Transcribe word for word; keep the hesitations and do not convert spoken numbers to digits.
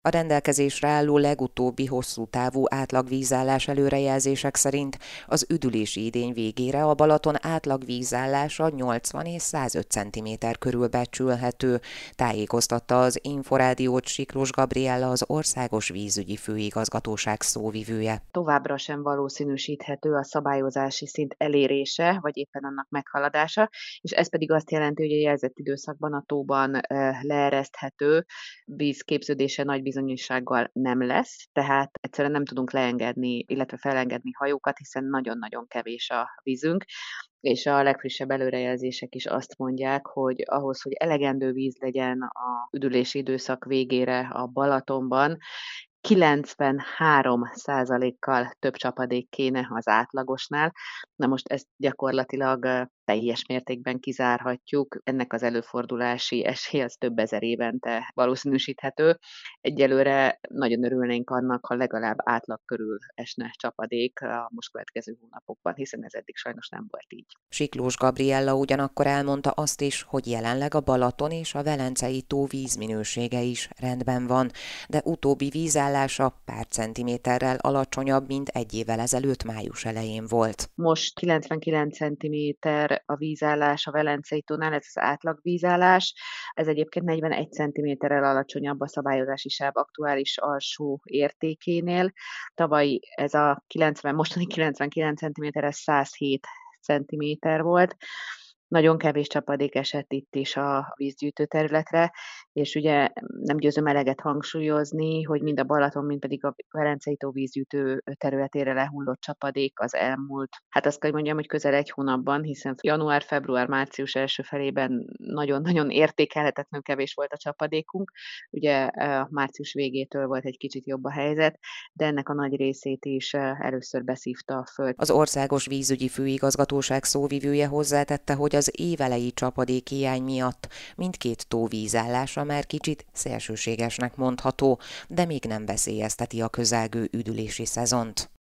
A rendelkezésre álló legutóbbi hosszú távú átlagvízállás előrejelzések szerint az üdülési idény végére a Balaton átlagvízállása nyolcvan és százöt centiméter körül becsülhető, tájékoztatta az Inforádiót Siklós Gabriella, az Országos Vízügyi Főigazgatóság szóvivője. Továbbra sem valószínűsíthető a szabályozási szint elérése, vagy éppen annak meghaladása, és ez pedig azt jelenti, hogy a jelzett időszakban a tóban leereszthető víz képződése nagy bizonyossággal nem lesz, tehát egyszerűen nem tudunk leengedni, illetve felengedni hajókat, hiszen nagyon-nagyon kevés a vízünk, és a legfrissebb előrejelzések is azt mondják, hogy ahhoz, hogy elegendő víz legyen a üdülési időszak végére a Balatonban, kilencvenhárom százalékkal több csapadék kéne az átlagosnál. Na most ezt gyakorlatilag teljes mértékben kizárhatjuk. Ennek az előfordulási esély az több ezer évente valószínűsíthető. Egyelőre nagyon örülnénk annak, ha legalább átlag körül esne csapadék a most következő hónapokban, hiszen ez eddig sajnos nem volt így. Siklós Gabriella ugyanakkor elmondta azt is, hogy jelenleg a Balaton és a Velencei tó vízminősége is rendben van, de utóbbi vízállása pár centiméterrel alacsonyabb, mint egy évvel ezelőtt május elején volt. Most kilencvenkilenc centiméter a vízállás a Velencei tónál, ez az átlag vízállás. Ez egyébként negyvenegy centiméterrel alacsonyabb a szabályozási sáv aktuális alsó értékénél. Tavaly ez a kilencven, mostani kilencvenkilenc centiméter, ez százhét centiméter volt. Nagyon kevés csapadék esett itt is a vízgyűjtő területre, és ugye nem győzöm eleget hangsúlyozni, hogy mind a Balaton, mind pedig a Velencei tó vízgyűjtő területére lehullott csapadék az elmúlt, hát azt kell mondjam, hogy közel egy hónapban, hiszen január, február, március első felében nagyon-nagyon értékelhetetlenül kevés volt a csapadékunk. Ugye március végétől volt egy kicsit jobb a helyzet, de ennek a nagy részét is először beszívta a föld. Az Országos Vízügyi Főigazgatóság szóvivője hozzátette, hogy az évelei csapadékhiány miatt mindkét tó vízállása már kicsit szélsőségesnek mondható, de még nem veszélyezteti a közelgő üdülési szezont.